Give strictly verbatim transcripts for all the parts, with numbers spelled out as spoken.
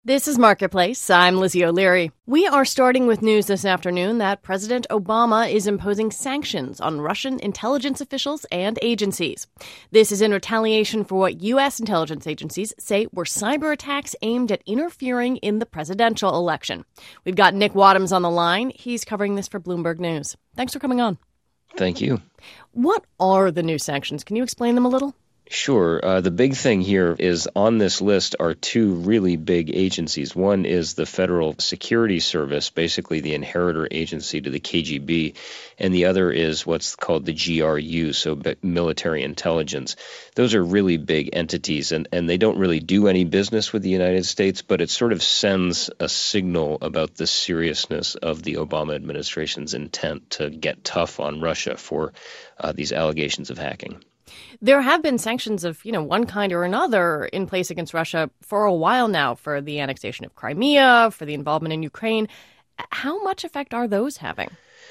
This is Marketplace. I'm Lizzie O'Leary. We are starting with news this afternoon that President Obama is imposing sanctions on Russian intelligence officials and agencies. This is in retaliation for what U S intelligence agencies say were cyber attacks aimed at interfering in the presidential election. We've got Nick Wadhams on the line. He's covering this for Bloomberg News. Thanks for coming on. Thank you. What are the new sanctions? Can you explain them a little? Sure. Uh, the big thing here is on this list are two really big agencies. One is the Federal Security Service, basically the inheritor agency to the K G B, and the other is what's called the G R U, so military intelligence. Those are really big entities, and, and they don't really do any business with the United States, but it sort of sends a signal about the seriousness of the Obama administration's intent to get tough on Russia for uh, these allegations of hacking. There have been sanctions of, you know, one kind or another in place against Russia for a while now, for the annexation of Crimea, for the involvement in Ukraine. How much effect are those having?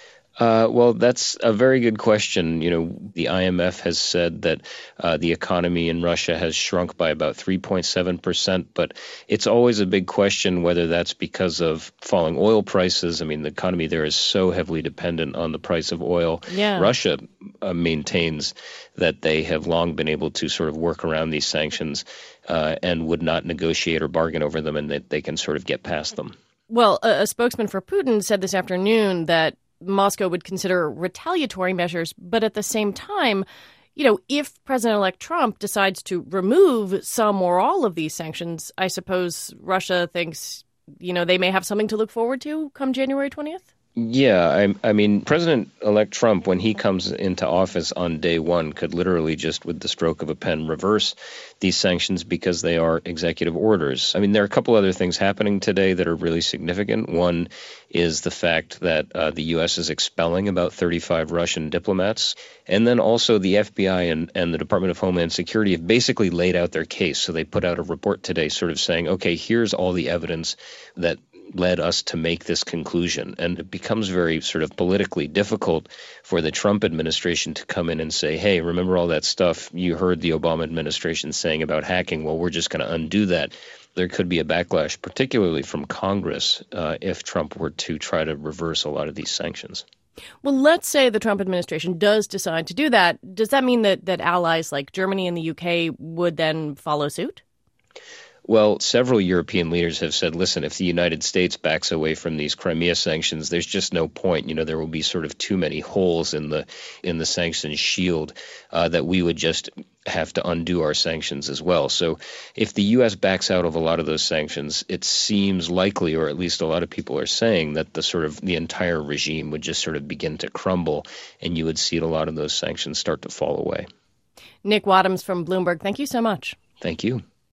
Uh, well, that's a very good question. You know, the I M F has said that uh, the economy in Russia has shrunk by about three point seven percent, but it's always a big question whether that's because of falling oil prices. I mean, the economy there is so heavily dependent on the price of oil. Yeah. Russia uh, maintains that they have long been able to sort of work around these sanctions uh, and would not negotiate or bargain over them, and that they can sort of get past them. Well, a, a spokesman for Putin said this afternoon that Moscow would consider retaliatory measures, but at the same time, you know, if President-elect Trump decides to remove some or all of these sanctions, I suppose Russia thinks, you know, they may have something to look forward to come January twentieth? Yeah, I, I mean, President-elect Trump, when he comes into office on day one, could literally just with the stroke of a pen reverse these sanctions because they are executive orders. I mean, there are a couple other things happening today that are really significant. One is the fact that uh, the U S is expelling about thirty-five Russian diplomats. And then also the F B I and, and the Department of Homeland Security have basically laid out their case. So they put out a report today sort of saying, okay, here's all the evidence that led us to make this conclusion. And it becomes very sort of politically difficult for the Trump administration to come in and say, hey, remember all that stuff you heard the Obama administration saying about hacking? Well, we're just going to undo that. There could be a backlash, particularly from Congress, uh, if Trump were to try to reverse a lot of these sanctions. Well, let's say the Trump administration does decide to do that. Does that mean that, that allies like Germany and the U K would then follow suit? Well, several European leaders have said, listen, if the United States backs away from these Crimea sanctions, there's just no point. You know, there will be sort of too many holes in the in the sanctions shield uh, that we would just have to undo our sanctions as well. So if the U S backs out of a lot of those sanctions, it seems likely, or at least a lot of people are saying, that the sort of the entire regime would just sort of begin to crumble, and you would see a lot of those sanctions start to fall away. Nick Wadhams from Bloomberg, thank you so much. Thank you.